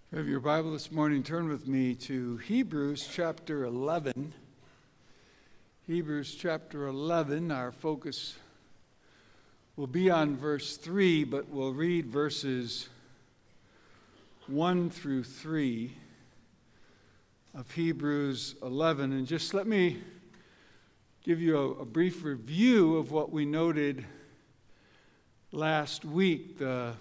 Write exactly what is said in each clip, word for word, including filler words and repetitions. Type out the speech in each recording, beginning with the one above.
If you have your Bible this morning, turn with me to Hebrews chapter eleven. Hebrews chapter eleven, our focus will be on verse three, but we'll read verses one through three of Hebrews eleven. And just let me give you a, a brief review of what we noted last week. The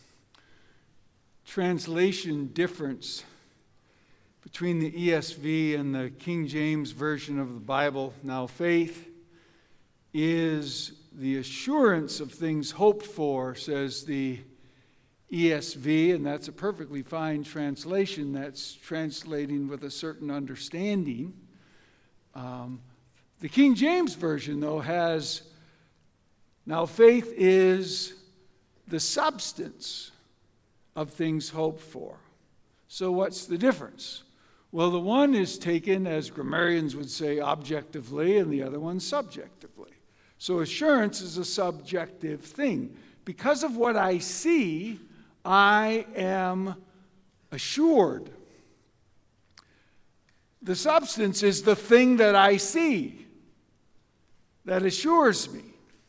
translation difference between the E S V and the King James Version of the Bible. Now, faith is the assurance of things hoped for, says the E S V, and that's a perfectly fine translation. That's translating with a certain understanding. Um, the King James Version, though, has, now faith is the substance of things hoped for. So what's the difference? Well, the one is taken, as grammarians would say, objectively, and the other one subjectively. So assurance is a subjective thing. Because of what I see, I am assured. The substance is the thing that I see that assures me.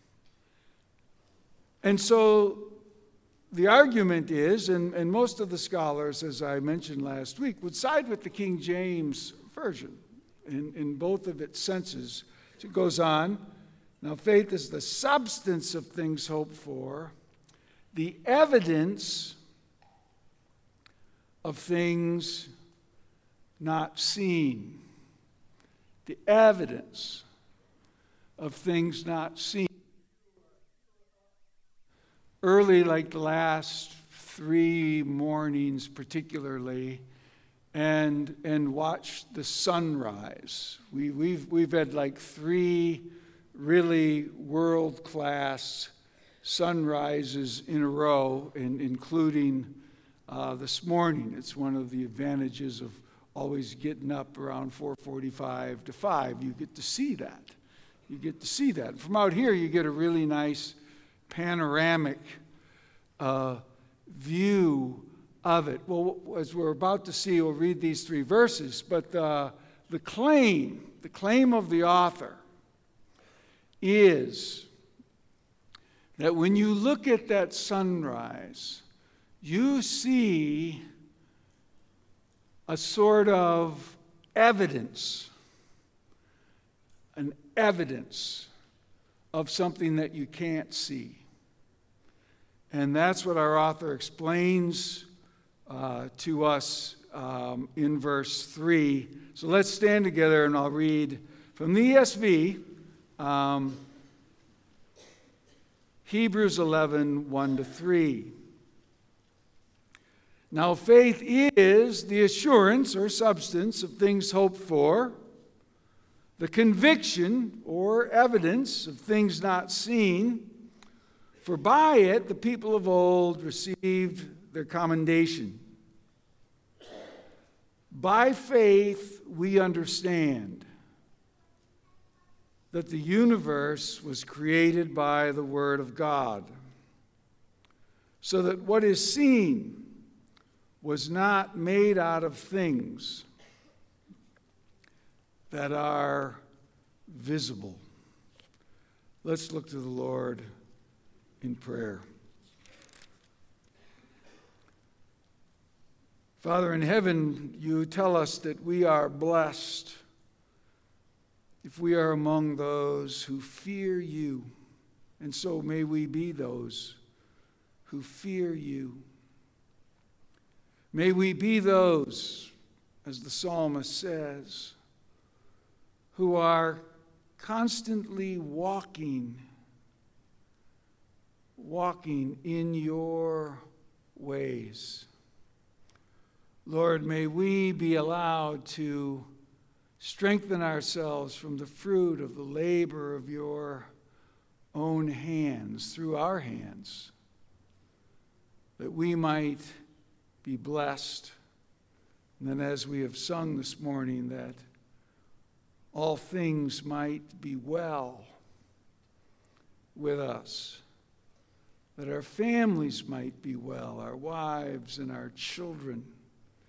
And so the argument is, and, and most of the scholars, as I mentioned last week, would side with the King James Version in, in both of its senses. So it goes on. Now, faith is the substance of things hoped for, the evidence of things not seen. The evidence of things not seen. Early, like the last three mornings particularly, and and watched the sunrise. We, we've, we've had like three really world-class sunrises in a row, in, including uh, this morning. It's one of the advantages of always getting up around four forty-five to five. You get to see that. You get to see that. From out here, you get a really nice panoramic uh, view of it. Well, as we're about to see, we'll read these three verses, but uh, the claim, the claim of the author is that when you look at that sunrise, you see a sort of evidence, an evidence of something that you can't see. And that's what our author explains uh, to us um, in verse three. So let's stand together and I'll read from the E S V, um, Hebrews eleven, one to three. Now faith is the assurance or substance of things hoped for, the conviction or evidence of things not seen, for by it the people of old received their commendation. By faith we understand that the universe was created by the Word of God, so that what is seen was not made out of things that are visible. Let's look to the Lord in prayer. Father in heaven, you tell us that we are blessed if we are among those who fear you, and so may we be those who fear you. May we be those, as the psalmist says, who are constantly walking, walking in your ways. Lord, may we be allowed to strengthen ourselves from the fruit of the labor of your own hands, through our hands, that we might be blessed. And then as we have sung this morning, that all things might be well with us, that our families might be well, our wives and our children,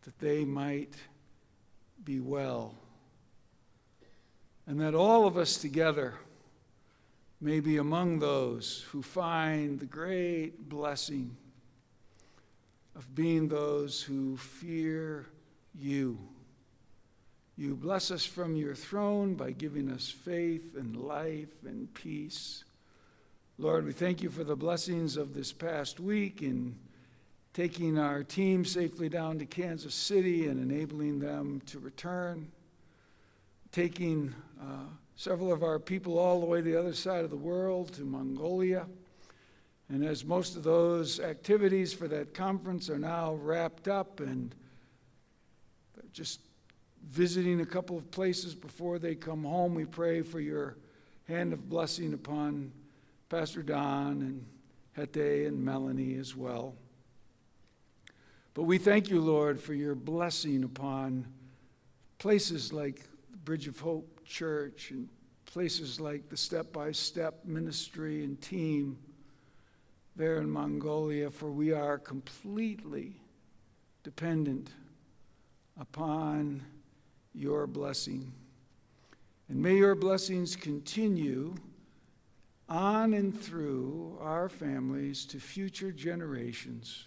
that they might be well. And that all of us together may be among those who find the great blessing of being those who fear you. You bless us from your throne by giving us faith and life and peace. Lord, we thank you for the blessings of this past week in taking our team safely down to Kansas City and enabling them to return. Taking uh, several of our people all the way to the other side of the world, to Mongolia. And as most of those activities for that conference are now wrapped up and they're just visiting a couple of places before they come home, we pray for your hand of blessing upon Pastor Don and Hete and Melanie as well. But we thank you, Lord, for your blessing upon places like Bridge of Hope Church and places like the Step by Step ministry and team there in Mongolia, for we are completely dependent upon your blessing. And may your blessings continue on and through our families to future generations.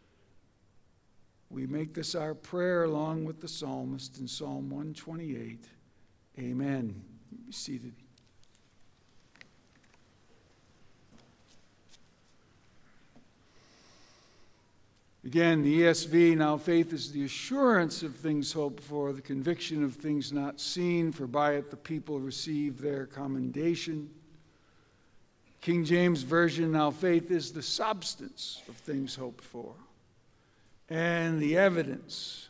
We make this our prayer along with the psalmist in Psalm one twenty-eight. Amen. Be seated. Again, the E S V, now faith is the assurance of things hoped for, the conviction of things not seen, for by it the people receive their commendation. King James Version, now faith is the substance of things hoped for, and the evidence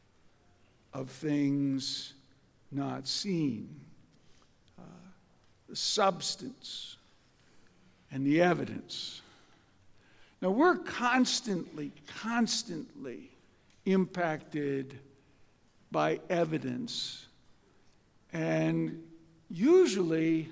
of things not seen. Uh, the substance and the evidence. Now, we're constantly, constantly impacted by evidence, and usually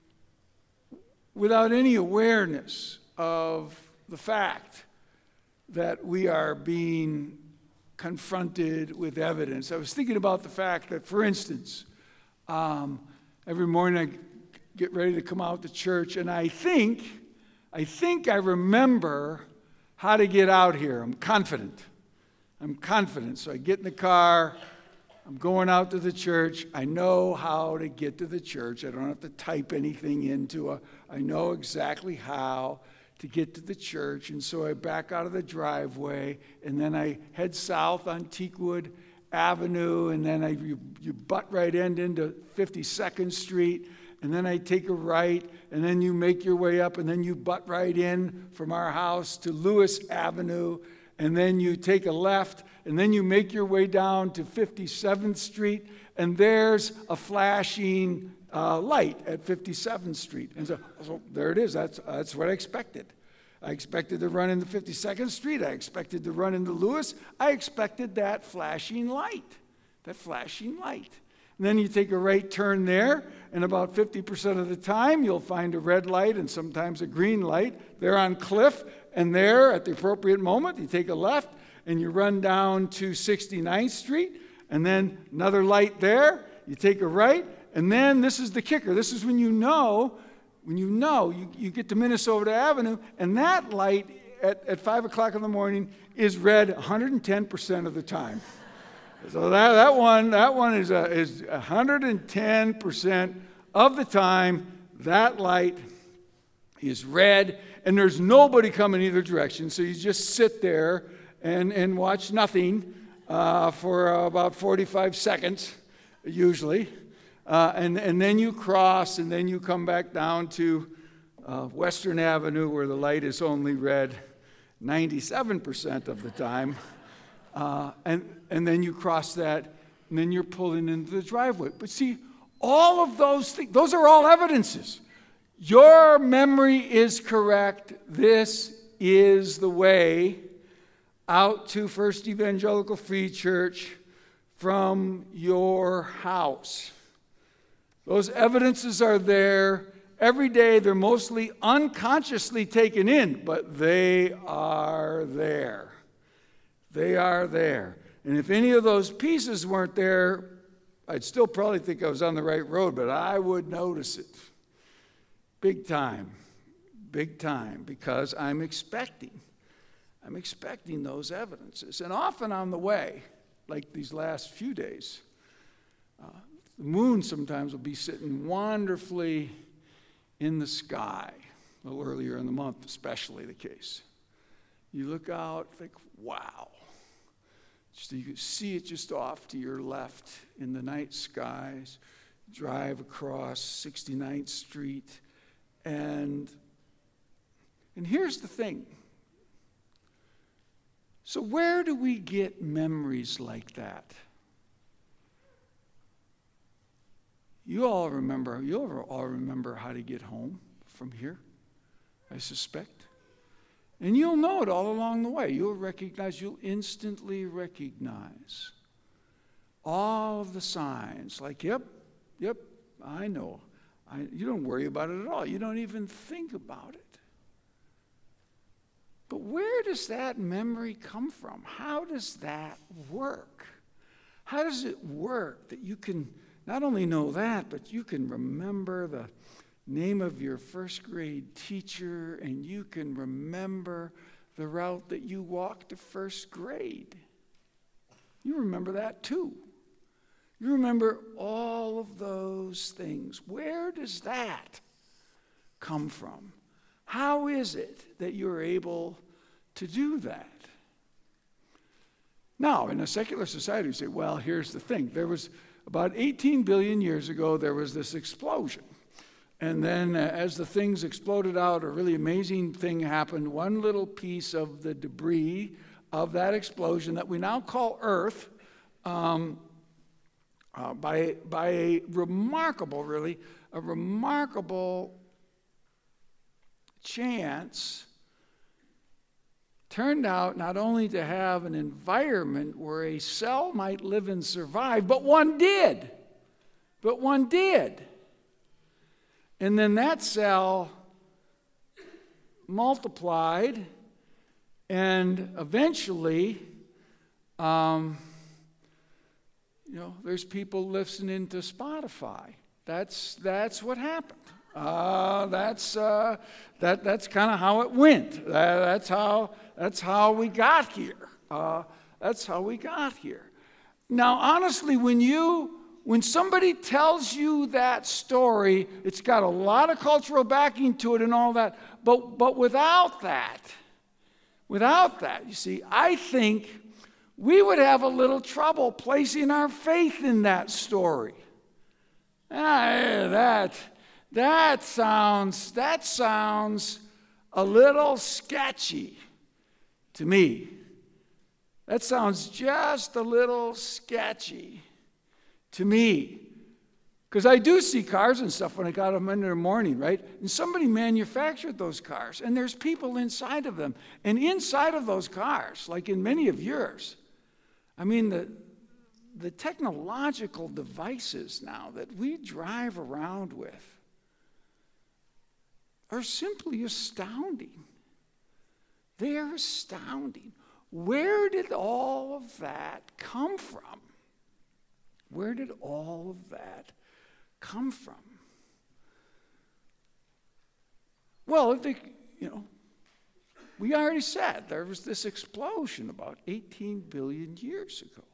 without any awareness of the fact that we are being confronted with evidence. I was thinking about the fact that, for instance, um, every morning I get ready to come out to church, and I think, I think I remember how to get out here. I'm confident. I'm confident. So I get in the car. I'm going out to the church. I know how to get to the church. I don't have to type anything into a, I know exactly how to get to the church. And so I back out of the driveway, and then I head south on Teakwood Avenue, and then I you, you butt right end into fifty-second Street, and then I take a right, and then you make your way up, and then you butt right in from our house to Lewis Avenue, and then you take a left, and then you make your way down to fifty-seventh Street, and there's a flashing uh, light at fifty-seventh Street. And so, so there it is. That's, that's what I expected. I expected to run into fifty-second Street. I expected to run into Lewis. I expected that flashing light, that flashing light. And then you take a right turn there, and about fifty percent of the time, you'll find a red light and sometimes a green light. They're on Cliff, and there, at the appropriate moment, you take a left, and you run down to sixty-ninth Street, and then another light there. You take a right, and then this is the kicker. This is when you know, when you know, you, you get to Minnesota Avenue, and that light at, at five o'clock in the morning is red one hundred ten percent of the time. So that, that one, that one is, a, is one hundred ten percent of the time, that light is red, and there's nobody coming either direction. So you just sit there and, and watch nothing uh, for uh, about forty-five seconds, usually. Uh, and, and then you cross, and then you come back down to uh, Western Avenue, where the light is only red ninety-seven percent of the time. Uh, and, and then you cross that, and then you're pulling into the driveway. But see, all of those things, those are all evidences. Your memory is correct. This is the way out to First Evangelical Free Church from your house. Those evidences are there every day. They're mostly unconsciously taken in, but they are there. They are there. And if any of those pieces weren't there, I'd still probably think I was on the right road, but I would notice it. Big time. Big time. Because I'm expecting. I'm expecting those evidences. And often on the way, like these last few days, uh, the moon sometimes will be sitting wonderfully in the sky. A little earlier in the month, especially the case. You look out, think, wow. So you can see it just off to your left in the night skies. Drive across sixty-ninth Street. And, and here's the thing. So where do we get memories like that? You all remember, you'll all remember how to get home from here, I suspect. And you'll know it all along the way. You'll recognize, you'll instantly recognize all of the signs. Like, yep, yep, I know. I, you don't worry about it at all. You don't even think about it. But where does that memory come from? How does that work? How does it work that you can not only know that, but you can remember the name of your first grade teacher, and you can remember the route that you walked to first grade? You remember that too. You remember all of those things. Where does that come from? How is it that you're able to do that? Now, in a secular society, you say, well, here's the thing. There was about eighteen billion years ago, there was this explosion. And then uh, as the things exploded out, a really amazing thing happened. One little piece of the debris of that explosion that we now call Earth, um, uh, by, by a remarkable, really, a remarkable chance, turned out not only to have an environment where a cell might live and survive, but one did. But one did. And then that cell multiplied, and eventually, um, you know, there's people listening to Spotify. That's that's what happened. Uh, that's uh, that that's kind of how it went. That, that's how that's how we got here. Uh, that's how we got here. Now, honestly, when you when somebody tells you that story, it's got a lot of cultural backing to it and all that. But but without that, without that, you see, I think we would have a little trouble placing our faith in that story. Ah, that. That sounds, that sounds a little sketchy to me. That sounds just a little sketchy to me. Because I do see cars and stuff when I got them in the morning, right? And somebody manufactured those cars, and there's people inside of them. And inside of those cars, like in many of yours, I mean, the, the technological devices now that we drive around with are simply astounding. They are astounding. Where did all of that come from? Where did all of that come from? Well, they, you know, we already said there was this explosion about eighteen billion years ago.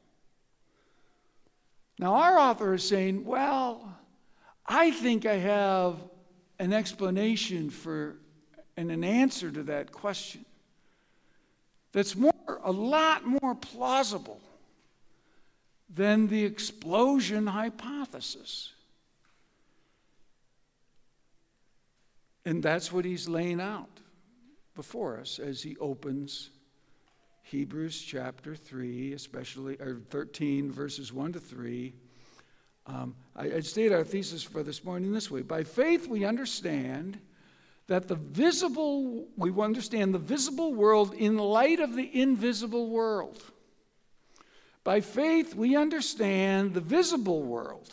Now, our author is saying, well, I think I have an explanation for and an answer to that question that's more, a lot more plausible than the explosion hypothesis. And that's what he's laying out before us as he opens Hebrews chapter three, especially, or thirteen, verses one to three. Um, I, I'd state our thesis for this morning this way. By faith we understand that the visible, we understand the visible world in light of the invisible world. By faith we understand the visible world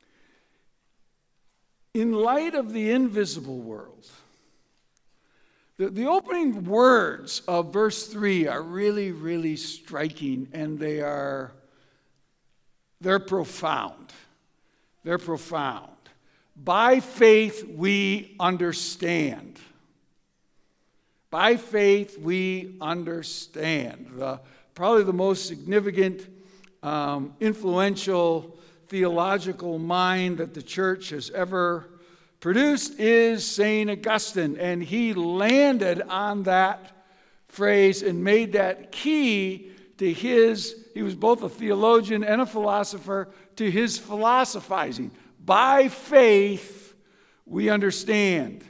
in light of the invisible world. The, the opening words of verse three are really, really striking, and they are, they're profound. They're profound. By faith we understand. By faith we understand. The, probably the most significant, um, influential theological mind that the church has ever produced is Saint Augustine, and he landed on that phrase and made that key to his, he was both a theologian and a philosopher, to his philosophizing. By faith we understand.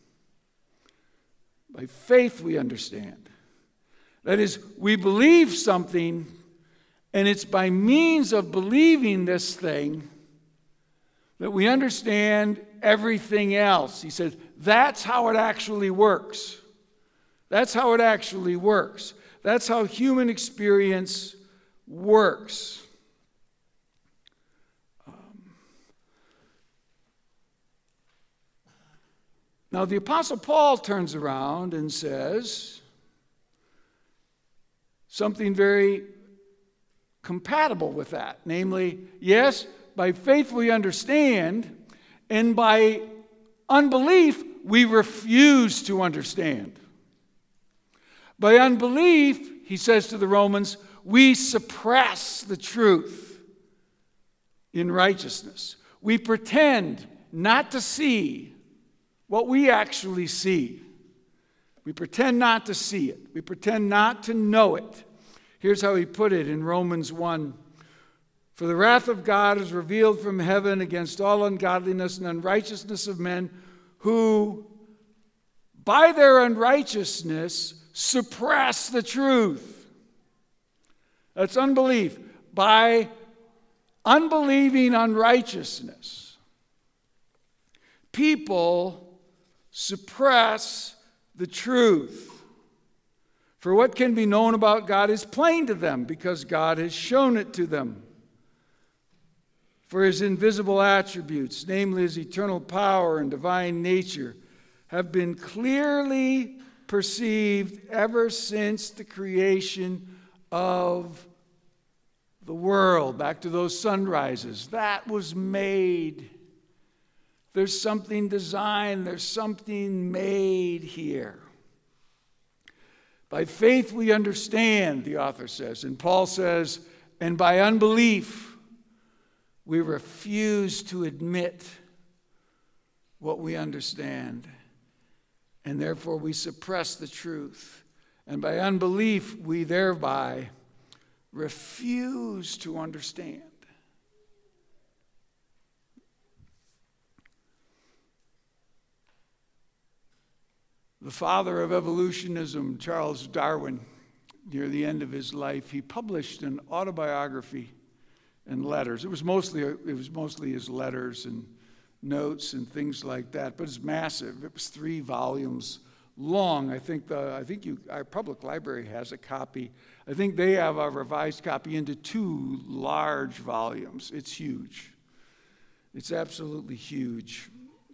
By faith we understand. That is, we believe something, and it's by means of believing this thing that we understand everything else. He says, that's how it actually works. That's how it actually works. That's how human experience works. Um, now, the Apostle Paul turns around and says something very compatible with that. Namely, yes, by faith we understand, and by unbelief we refuse to understand. By unbelief, he says to the Romans, we suppress the truth in righteousness. We pretend not to see what we actually see. We pretend not to see it. We pretend not to know it. Here's how he put it in Romans one. For the wrath of God is revealed from heaven against all ungodliness and unrighteousness of men who, by their unrighteousness, suppress the truth. That's unbelief. By unbelieving unrighteousness, people suppress the truth. For what can be known about God is plain to them because God has shown it to them. For his invisible attributes, namely his eternal power and divine nature, have been clearly perceived ever since the creation of the world. Back to those sunrises. That was made. There's something designed, there's something made here. By faith we understand, the author says. And Paul says, and by unbelief we refuse to admit what we understand. And therefore we suppress the truth. And by unbelief we thereby refuse to understand. The father of evolutionism, Charles Darwin, near the end of his life, he published an autobiography and letters. It was mostly it was mostly his letters and notes and things like that, but it's massive. It was three volumes long. I think the I think you our public library has a copy. I think they have a revised copy into two large volumes. It's huge. It's absolutely huge.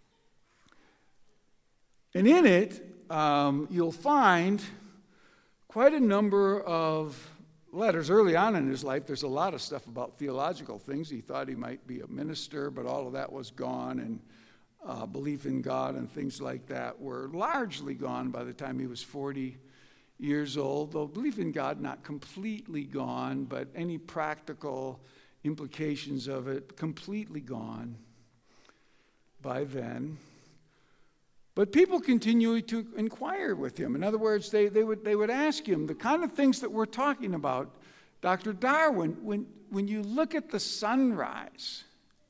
And in it, um, you'll find quite a number of letters. Early on in his life, there's a lot of stuff about theological things. He thought he might be a minister, but all of that was gone, and uh, belief in God and things like that were largely gone by the time he was forty years old, though belief in God not completely gone, but any practical implications of it completely gone by then. But people continued to inquire with him. In other words, they, they, would, they would ask him the kind of things that we're talking about. Doctor Darwin, when, when you look at the sunrise,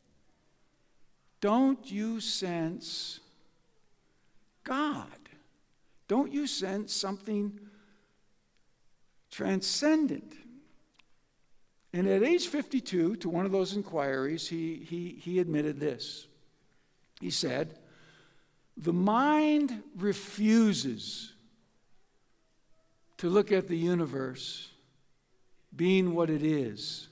don't you sense God? Don't you sense something transcendent? And at age fifty-two, to one of those inquiries, he, he, he admitted this. He said, the mind refuses to look at the universe being what it is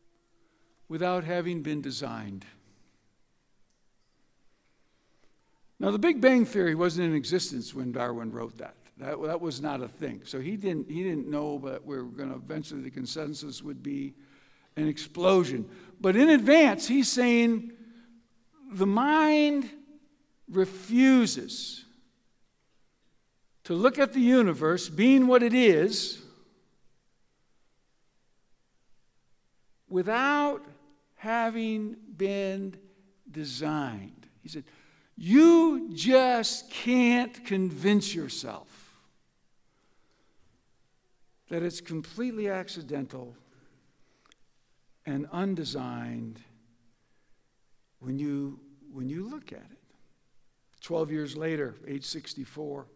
without having been designed. Now, the Big Bang Theory wasn't in existence when Darwin wrote that. That, that was not a thing. So he didn't, he didn't know that we we're going to eventually, the consensus would be an explosion. But in advance, he's saying the mind refuses to look at the universe being what it is without having been designed. He said, you just can't convince yourself that it's completely accidental and undesigned when you, when you look at it. Twelve years later, age sixty-four,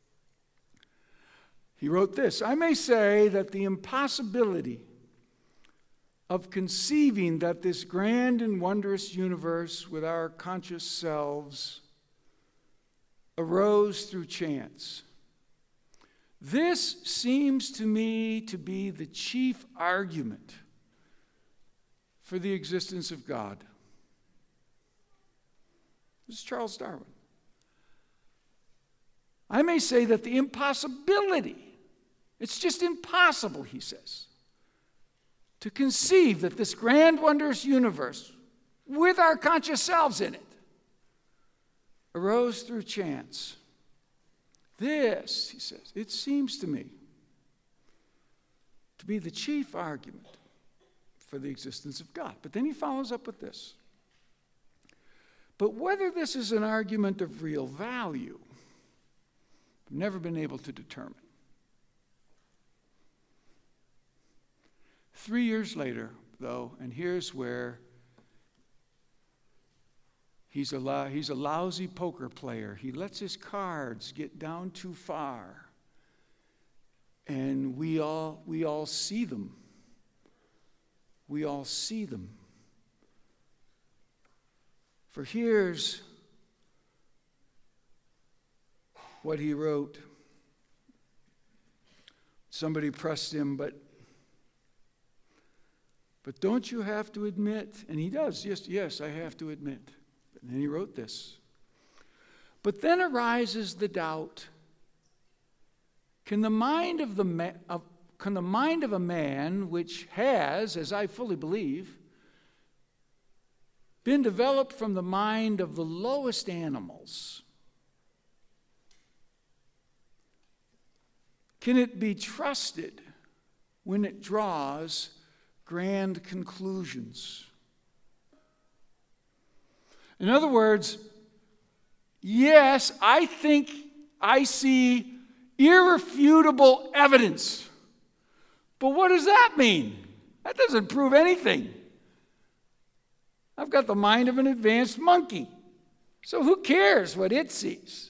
he wrote this: I may say that the impossibility of conceiving that this grand and wondrous universe with our conscious selves arose through chance. This seems to me to be the chief argument for the existence of God. This is Charles Darwin. I may say that the impossibility, it's just impossible, he says, to conceive that this grand, wondrous universe, with our conscious selves in it, arose through chance. This, he says, it seems to me to be the chief argument for the existence of God. But then he follows up with this. But whether this is an argument of real value, I've never been able to determine. Three years later, though, and here's where he's a, lo- he's a lousy poker player. He lets his cards get down too far. And we all, we all see them. We all see them. For here's what he wrote. Somebody pressed him, but But don't you have to admit, and he does, yes, yes, I have to admit. And then he wrote this. But then arises the doubt, can the mind of the ma- of, can the mind of a man which has, as I fully believe, been developed from the mind of the lowest animals, can it be trusted when it draws grand conclusions? In other words, yes, I think I see irrefutable evidence. But what does that mean? That doesn't prove anything. I've got the mind of an advanced monkey. So who cares what it sees?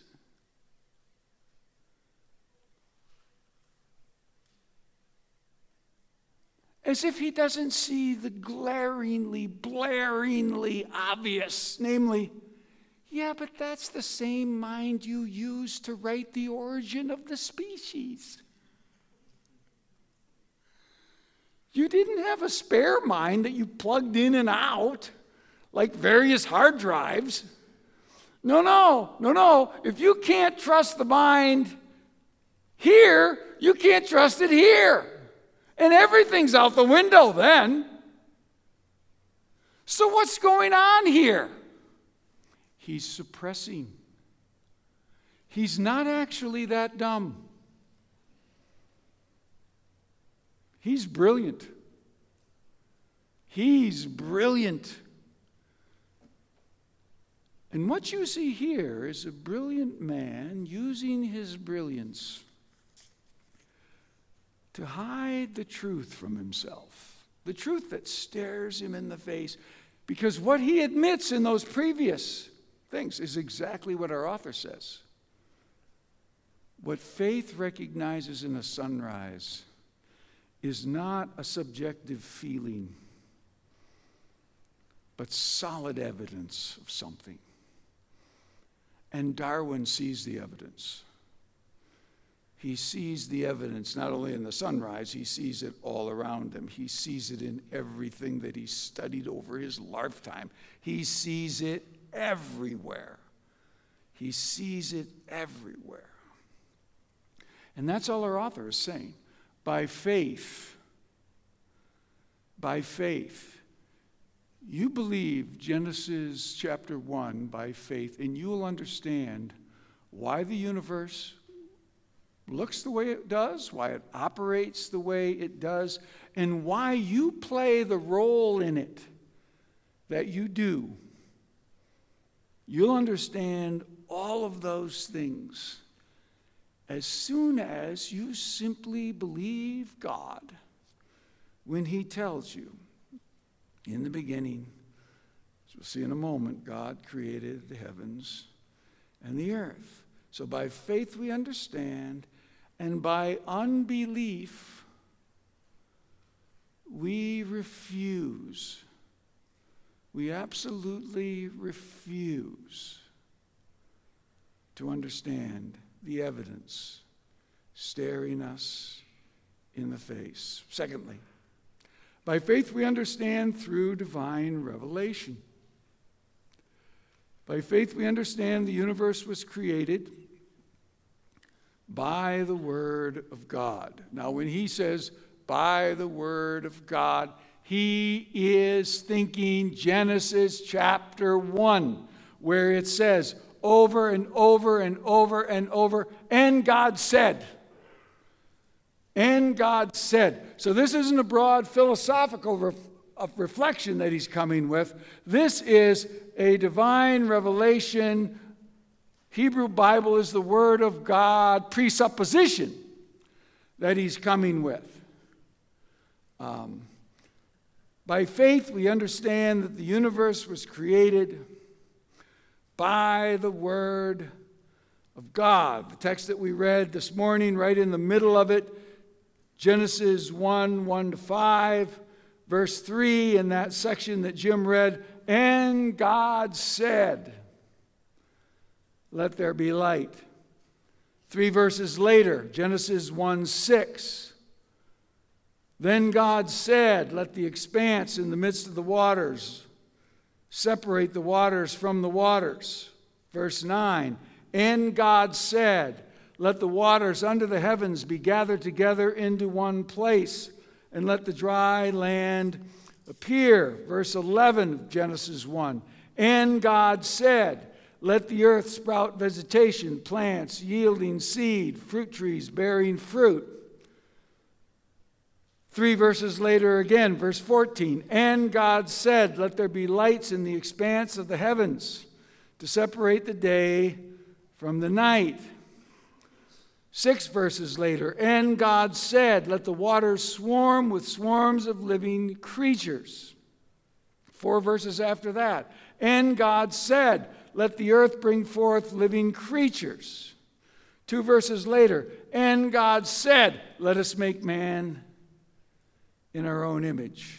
As if he doesn't see the glaringly, blaringly obvious, namely, yeah, but that's the same mind you used to write The Origin of the Species. You didn't have a spare mind that you plugged in and out, like various hard drives. No, no, no, no. If you can't trust the mind here, you can't trust it here. And everything's out the window then. So what's going on here? He's suppressing. He's not actually that dumb. He's brilliant. He's brilliant. And what you see here is a brilliant man using his brilliance to hide the truth from himself, the truth that stares him in the face, because what he admits in those previous things is exactly what our author says. What faith recognizes in a sunrise is not a subjective feeling, but solid evidence of something. And Darwin sees the evidence. He sees the evidence not only in the sunrise, he sees it all around him. He sees it in everything that he studied over his lifetime. He sees it everywhere. He sees it everywhere. And that's all our author is saying. By faith, by faith, you believe Genesis chapter one by faith, and you will understand why the universe looks the way it does, why it operates the way it does, and why you play the role in it that you do. You'll understand all of those things as soon as you simply believe God when he tells you, in the beginning, as we'll see in a moment, God created the heavens and the earth. So by faith we understand, and by unbelief we refuse. We absolutely refuse to understand the evidence staring us in the face. Secondly, by faith we understand through divine revelation. By faith we understand the universe was created by the Word of God. Now, when he says by the Word of God, he is thinking Genesis chapter one, where it says over and over and over and over, and God said. And God said. So this isn't a broad philosophical ref- of reflection that he's coming with. This is a divine revelation. Hebrew Bible is the Word of God presupposition that he's coming with. Um, by faith, we understand that the universe was created by the Word of God. The text that we read this morning, right in the middle of it, Genesis one, one to five, verse three, in that section that Jim read, and God said, let there be light. Three verses later, Genesis one, six, then God said, let the expanse in the midst of the waters separate the waters from the waters. Verse nine, and God said, let the waters under the heavens be gathered together into one place, and let the dry land appear. Verse eleven of Genesis one, and God said, let the earth sprout vegetation, plants yielding seed, fruit trees bearing fruit. Three verses later again, verse fourteen, and God said, let there be lights in the expanse of the heavens to separate the day from the night. Six verses later, and God said, let the waters swarm with swarms of living creatures. Four verses after that, and God said, let the earth bring forth living creatures. Two verses later, and God said, let us make man in our own image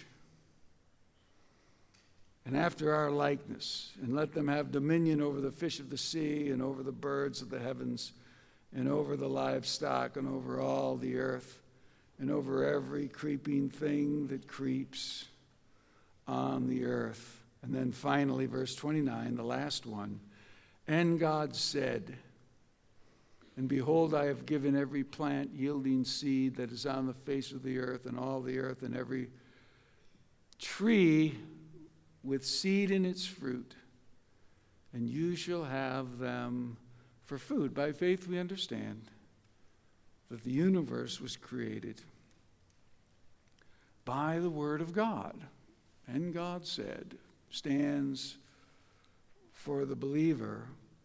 and after our likeness, and let them have dominion over the fish of the sea and over the birds of the heavens and over the livestock and over all the earth and over every creeping thing that creeps on the earth. And then finally, verse twenty-nine, the last one, and God said, and behold, I have given every plant yielding seed that is on the face of the earth, and all the earth, and every tree with seed in its fruit, and you shall have them for food. By faith we understand that the universe was created by the Word of God. And God said, stands for the believer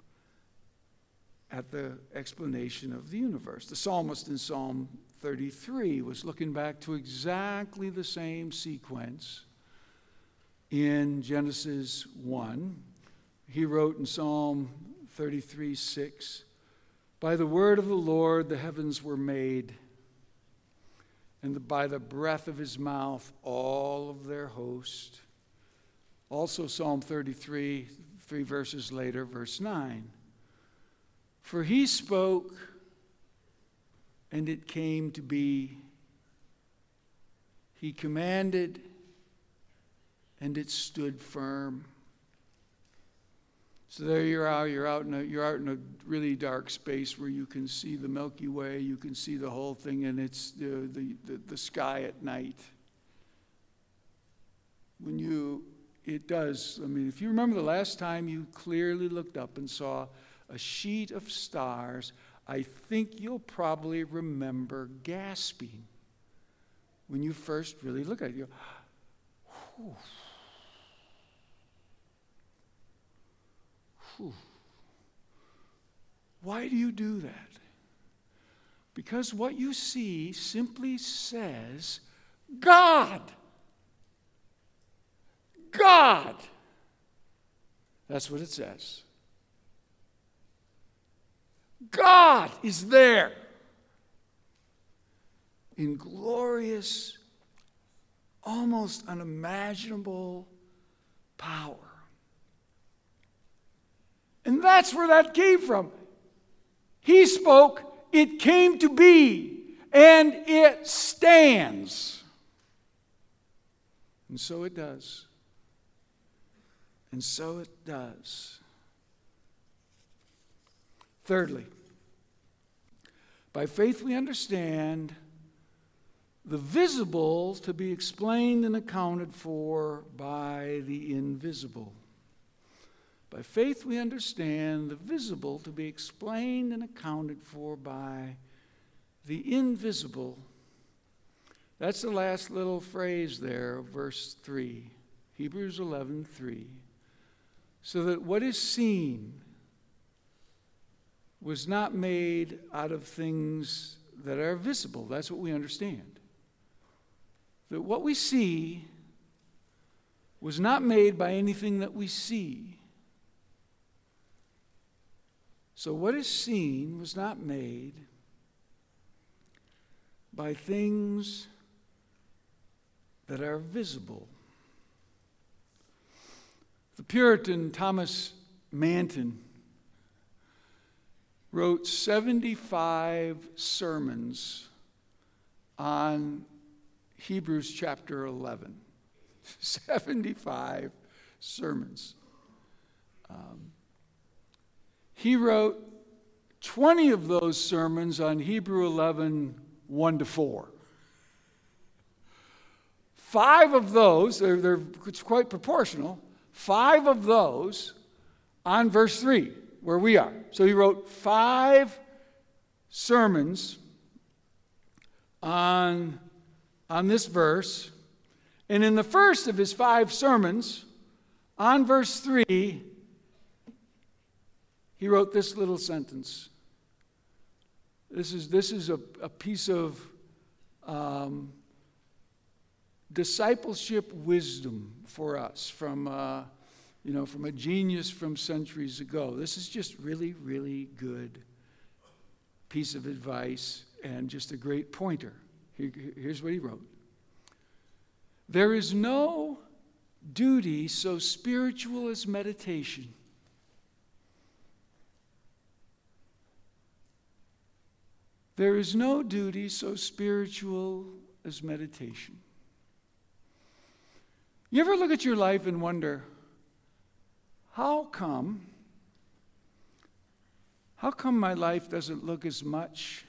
at the explanation of the universe. The psalmist in Psalm thirty-three was looking back to exactly the same sequence in Genesis one. He wrote in Psalm thirty-three, six, by the word of the Lord the heavens were made, and by the breath of his mouth all of their host. Also Psalm thirty-three, three verses later, verse nine. For he spoke, and it came to be. He commanded, and it stood firm. So there you are, you're out in a, you're out in a really dark space where you can see the Milky Way, you can see the whole thing, and it's the, the, the, the sky at night. When you, it does, I mean, if you remember the last time you clearly looked up and saw a sheet of stars, I think you'll probably remember gasping when you first really look at it. You go, whew. Whew. Why do you do that? Because what you see simply says, God. God. That's what it says. God is there in glorious, almost unimaginable power. And that's where that came from. He spoke, it came to be, and it stands. And so it does. And so it does. Thirdly, by faith we understand the visible to be explained and accounted for by the invisible. By faith we understand the visible to be explained and accounted for by the invisible. That's the last little phrase there of verse three, Hebrews eleven three. So that what is seen was not made out of things that are visible. That's what we understand. That what we see was not made by anything that we see. So what is seen was not made by things that are visible. The Puritan Thomas Manton wrote seventy-five sermons on Hebrews chapter eleven. seventy-five sermons. Um, he wrote twenty of those sermons on Hebrew eleven, one to four. Five of those, they're, they're, it's quite proportional, five of those on verse three, where we are. So he wrote five sermons on, on this verse. And in the first of his five sermons, on verse three, he wrote this little sentence. This is, this is a, a piece of um, discipleship wisdom for us from, uh, you know, from a genius from centuries ago. This is just really, really good piece of advice and just a great pointer. Here, here's what he wrote. There is no duty so spiritual as meditation. There is no duty so spiritual as meditation. You ever look at your life and wonder, how come, how come my life doesn't look as much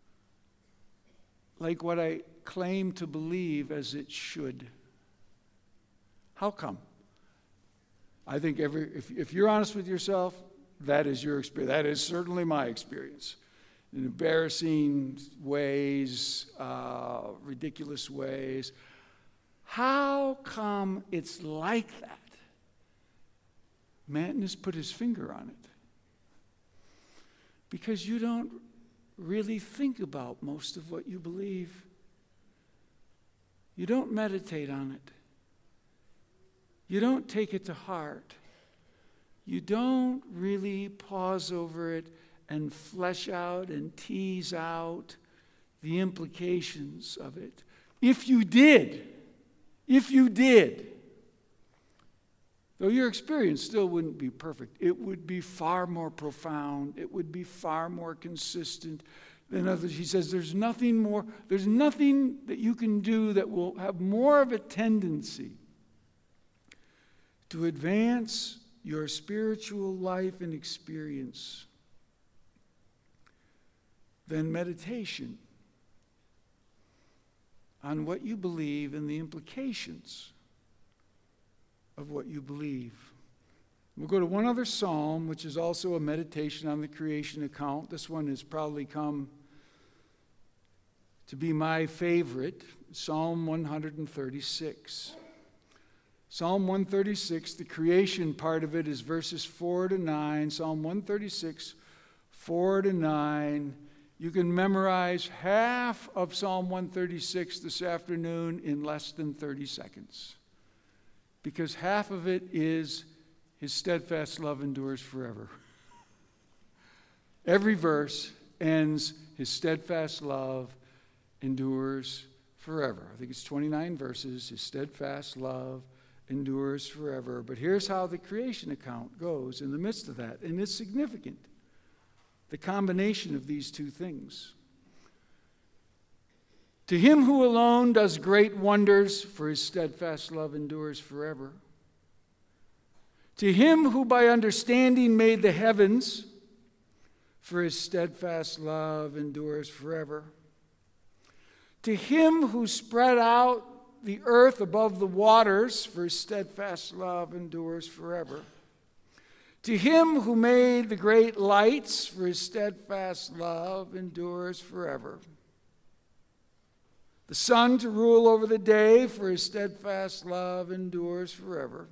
like what I claim to believe as it should? How come? I think every if, if you're honest with yourself, that is your experience. That is certainly my experience. In embarrassing ways, uh, ridiculous ways. How come it's like that? Manton has put his finger on it. Because you don't really think about most of what you believe. You don't meditate on it. You don't take it to heart. You don't really pause over it and flesh out and tease out the implications of it. If you did, if you did, though your experience still wouldn't be perfect, it would be far more profound, it would be far more consistent than others. He says there's nothing more, there's nothing that you can do that will have more of a tendency to advance your spiritual life and experience than meditation on what you believe and the implications of what you believe. We'll go to one other psalm, which is also a meditation on the creation account. This one has probably come to be my favorite, Psalm one thirty-six. Psalm one thirty-six, the creation part of it is verses four to nine. Psalm one thirty-six, four to nine. You can memorize half of Psalm one thirty-six this afternoon in less than thirty seconds. Because half of it is His steadfast love endures forever. Every verse ends, His steadfast love endures forever. I think it's twenty-nine verses. His steadfast love endures forever. But here's how the creation account goes in the midst of that. And it's significant, the combination of these two things. To Him who alone does great wonders, for His steadfast love endures forever. To Him who by understanding made the heavens, for His steadfast love endures forever. To Him who spread out the earth above the waters, for His steadfast love endures forever. To Him who made the great lights, for His steadfast love endures forever. The sun to rule over the day, for His steadfast love endures forever.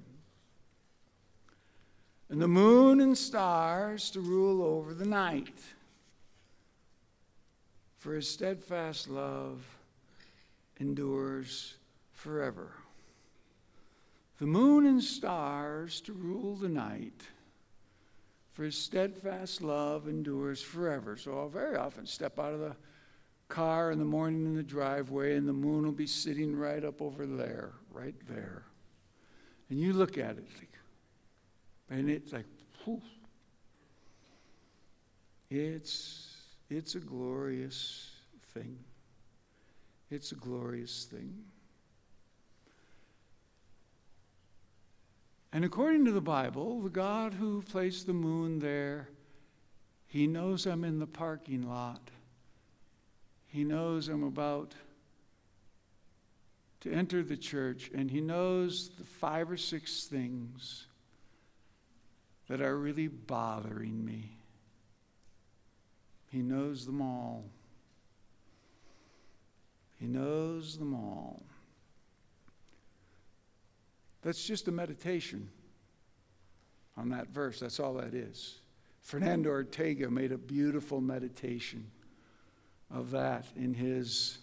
And the moon and stars to rule over the night, for His steadfast love endures forever. The moon and stars to rule the night, for His steadfast love endures forever. So I'll very often step out of the car in the morning in the driveway, and the moon will be sitting right up over there, right there. And you look at it, and it's like, whew. It's, it's a glorious thing. It's a glorious thing. And according to the Bible, the God who placed the moon there, He knows I'm in the parking lot. He knows I'm about to enter the church, and He knows the five or six things that are really bothering me. He knows them all. He knows them all. That's just a meditation on that verse. That's all that is. Fernando Ortega made a beautiful meditation of that in his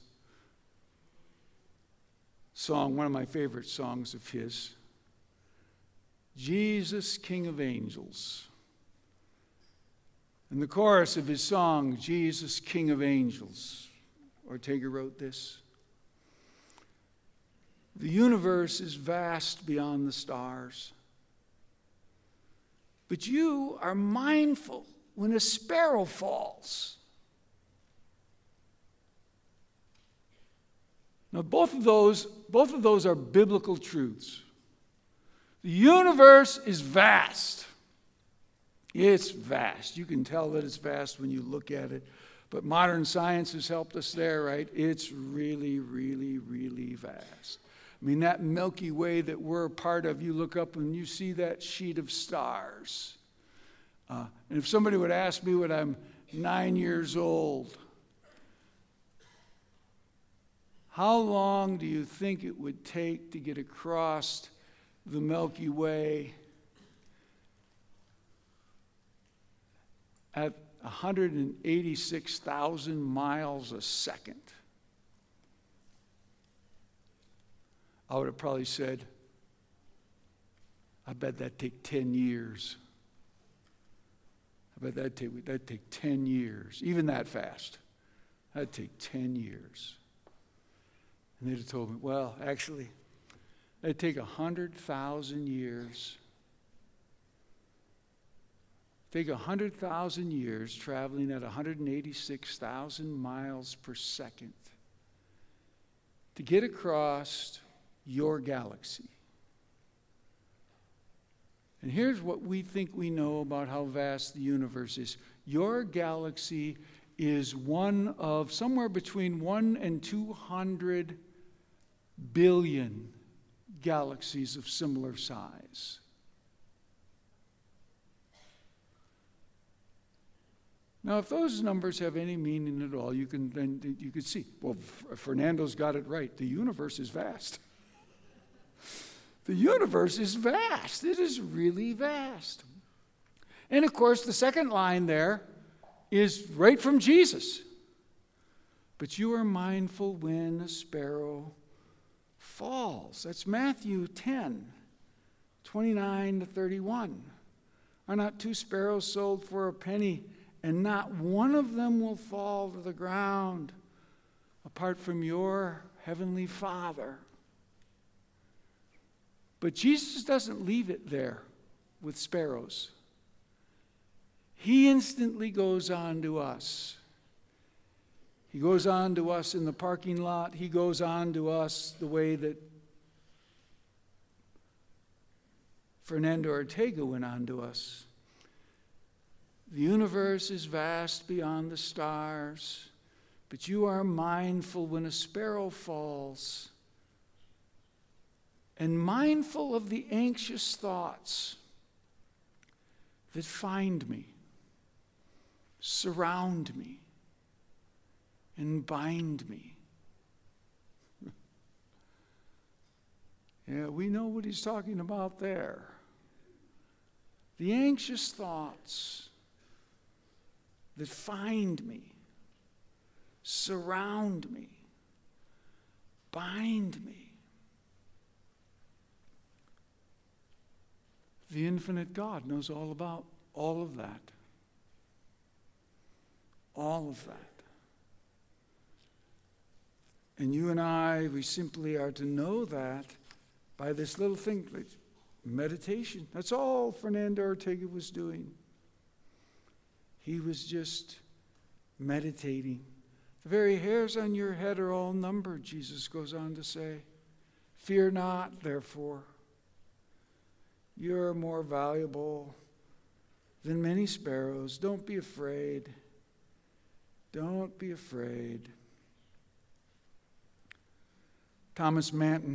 song, one of my favorite songs of his, Jesus, King of Angels. In the chorus of his song, Jesus, King of Angels, Ortega wrote this: the universe is vast beyond the stars, but you are mindful when a sparrow falls. Now, both of those, both of those are biblical truths. The universe is vast. It's vast. You can tell that it's vast when you look at it. But modern science has helped us there, right? It's really, really, really vast. I mean, that Milky Way that we're a part of, you look up and you see that sheet of stars. Uh, and if somebody would ask me when I'm nine years old, how long do you think it would take to get across the Milky Way at one hundred eighty-six thousand miles a second? I would have probably said, I bet that'd take ten years. I bet that'd take, that'd take ten years. Even that fast. That'd take ten years. And they'd have told me, well, actually, it'd take one hundred thousand years. Take one hundred thousand years traveling at one hundred eighty-six thousand miles per second to get across your galaxy. And here's what we think we know about how vast the universe is. Your galaxy is one of somewhere between one and two hundred billion galaxies of similar size. Now, if those numbers have any meaning at all, you can then you could see, well, Fernando's got it right. The universe is vast. The universe is vast. It is really vast. And of course, the second line there is right from Jesus. But you are mindful when a sparrow falls. That's Matthew ten, twenty-nine to thirty-one. Are not two sparrows sold for a penny, and not one of them will fall to the ground apart from your heavenly Father? But Jesus doesn't leave it there with sparrows. He instantly goes on to us. He goes on to us in the parking lot. He goes on to us the way that Fernando Ortega went on to us. The universe is vast beyond the stars, but you are mindful when a sparrow falls, and mindful of the anxious thoughts that find me, surround me, and bind me. Yeah, we know what he's talking about there. The anxious thoughts that find me, surround me, bind me. The infinite God knows all about all of that. All of that. And you and I, we simply are to know that by this little thing, like meditation. That's all Fernando Ortega was doing. He was just meditating. The very hairs on your head are all numbered, Jesus goes on to say. Fear not, therefore. You're more valuable than many sparrows. Don't be afraid. Don't be afraid. Thomas Manton,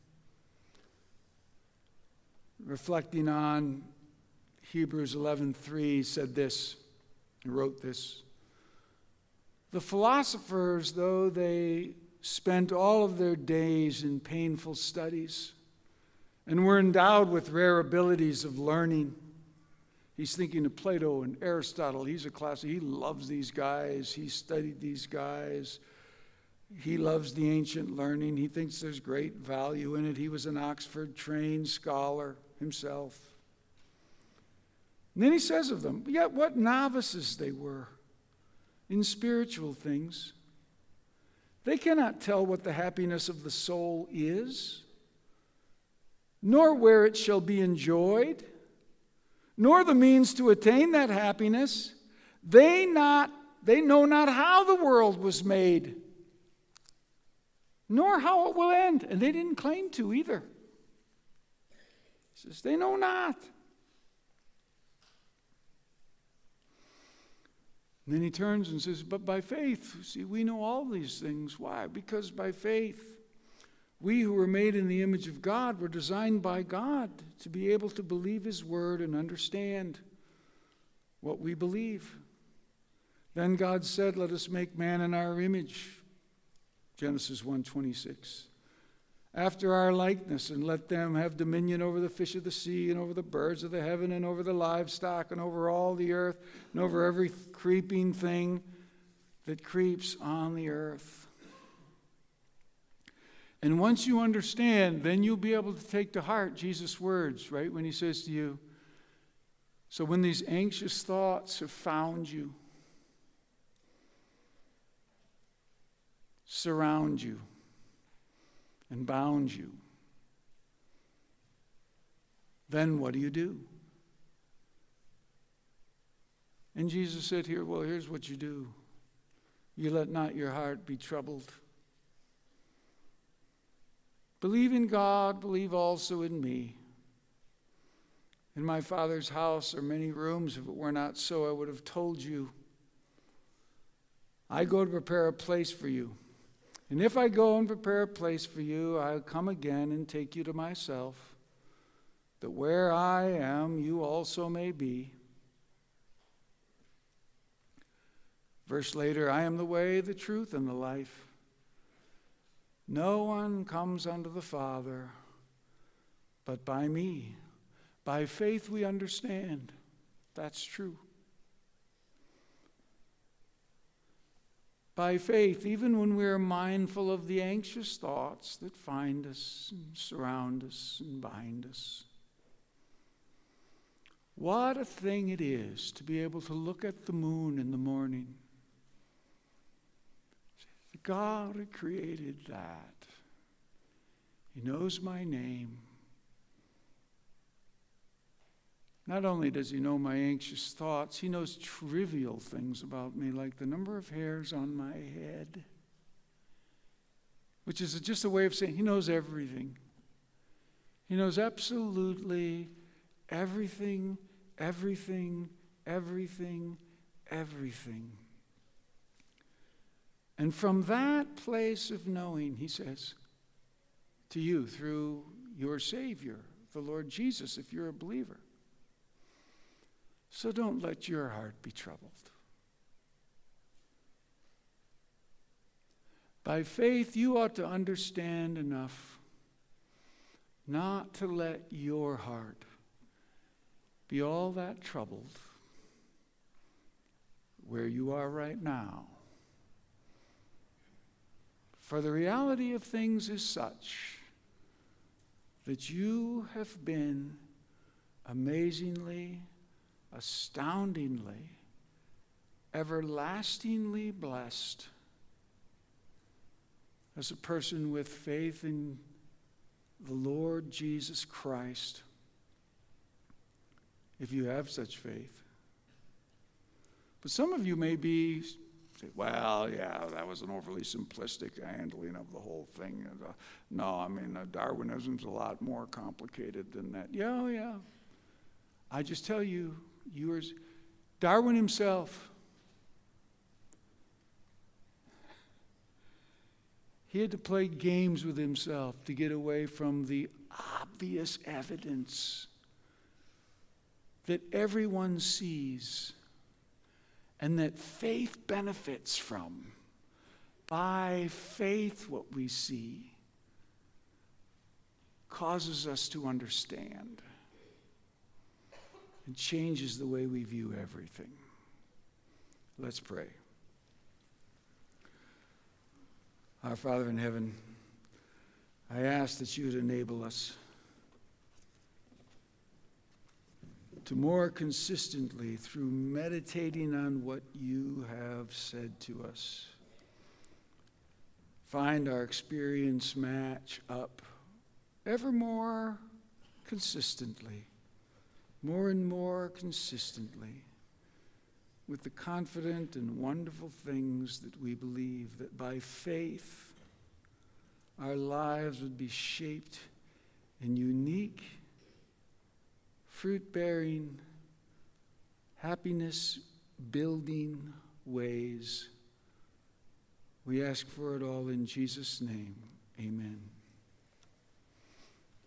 reflecting on Hebrews eleven three, said this, he wrote this. The philosophers, though they spent all of their days in painful studies and were endowed with rare abilities of learning. He's thinking of Plato and Aristotle. He's a classic. He loves these guys. He studied these guys. He loves the ancient learning. He thinks there's great value in it. He was an Oxford-trained scholar himself. And then he says of them, yet what novices they were in spiritual things. They cannot tell what the happiness of the soul is, nor where it shall be enjoyed, nor the means to attain that happiness. They not, they know not how the world was made, nor how it will end. And they didn't claim to either. He says, they know not. And then he turns and says, but by faith, see, we know all these things. Why? Because by faith, we who were made in the image of God were designed by God to be able to believe his word and understand what we believe. Then God said, let us make man in our image, Genesis one twenty-six, after our likeness, and let them have dominion over the fish of the sea and over the birds of the heaven and over the livestock and over all the earth and over every creeping thing that creeps on the earth. And once you understand, then you'll be able to take to heart Jesus' words, right? When he says to you, so when these anxious thoughts have found you, surround you, and bound you, then what do you do? And Jesus said here, well, here's what you do. You let not your heart be troubled. Believe in God, believe also in me. In my Father's house are many rooms. If it were not so, I would have told you. I go to prepare a place for you. And if I go and prepare a place for you, I'll come again and take you to myself, that where I am, you also may be. Verse later, I am the way, the truth, and the life. No one comes unto the Father but by me. By faith we understand that's true. By faith, even when we are mindful of the anxious thoughts that find us and surround us and bind us. What a thing it is to be able to look at the moon in the morning. God had created that. He knows my name. Not only does he know my anxious thoughts, he knows trivial things about me, like the number of hairs on my head, which is just a way of saying he knows everything. He knows absolutely everything, everything, everything, everything. And from that place of knowing, he says to you through your Savior, the Lord Jesus, if you're a believer. So don't let your heart be troubled. By faith, you ought to understand enough not to let your heart be all that troubled where you are right now. For the reality of things is such that you have been amazingly, astoundingly, everlastingly blessed as a person with faith in the Lord Jesus Christ, if you have such faith. But some of you may be say, well, yeah, that was an overly simplistic handling of the whole thing. Uh, no, I mean, uh, Darwinism's a lot more complicated than that. Yeah, yeah. I just tell you, yours, Darwin himself, he had to play games with himself to get away from the obvious evidence that everyone sees and that faith benefits from. By faith, what we see causes us to understand and changes the way we view everything. Let's pray. Our Father in heaven, I ask that you would enable us to more consistently, through meditating on what you have said to us, find our experience match up ever more consistently, more and more consistently, with the confident and wonderful things that we believe, that by faith our lives would be shaped in unique, fruit-bearing, happiness-building ways. We ask for it all in Jesus' name. Amen.